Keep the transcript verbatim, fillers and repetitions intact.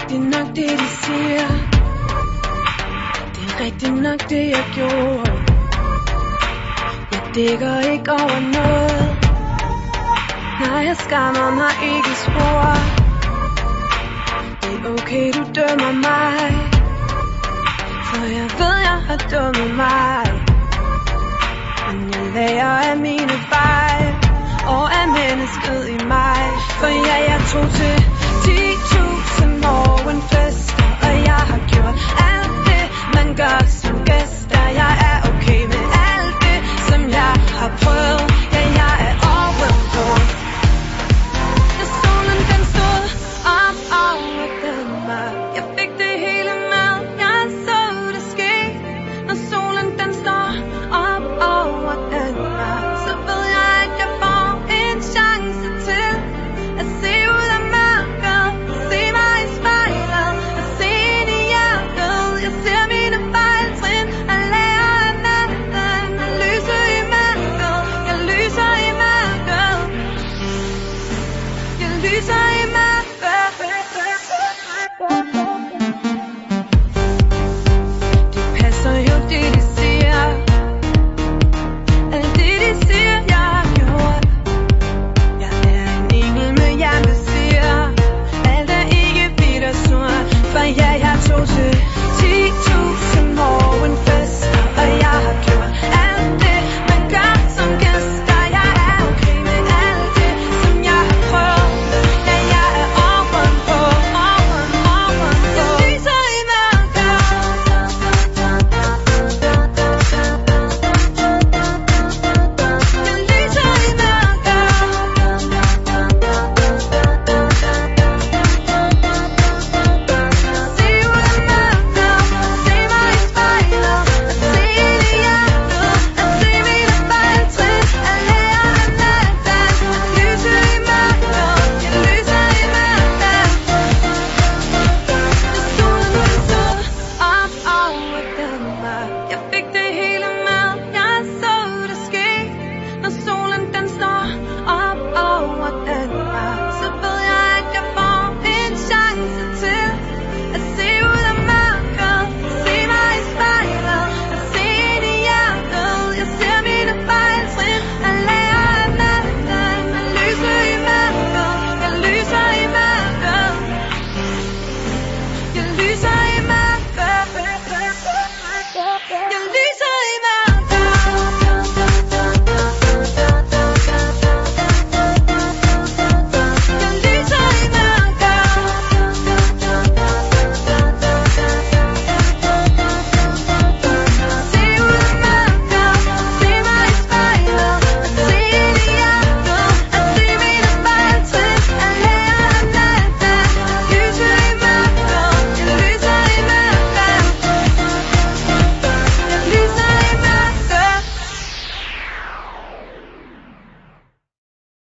rigtigt nok det de siger. Det er rigtigt nok det jeg gjorde. Jeg dækker ikke over noget. Nej, jeg skammer mig ikke spor. Det er okay du dømmer mig, for jeg ved jeg har dømmet mig. Men jeg lærer af mine fejl og af mennesket i mig. For ja, jeg tog til ti tusind morgenfester, og jeg har gjort alt det man gør som gæster. Jeg er okay med alt det som jeg har prøvet. Ja, jeg er overgået. Da solen den stod op over Danmark, jeg fik det hele med. Jeg så det ske. Når solen den står op over Danmark, så ved jeg at jeg får en chance til at se ud af mørket, se mig i spejlet og se ind i hjertet. Jeg ser mine fejltrin og lærer af natten. Jeg lyser i mørket, jeg lyser i mørket, jeg lyser i mørket.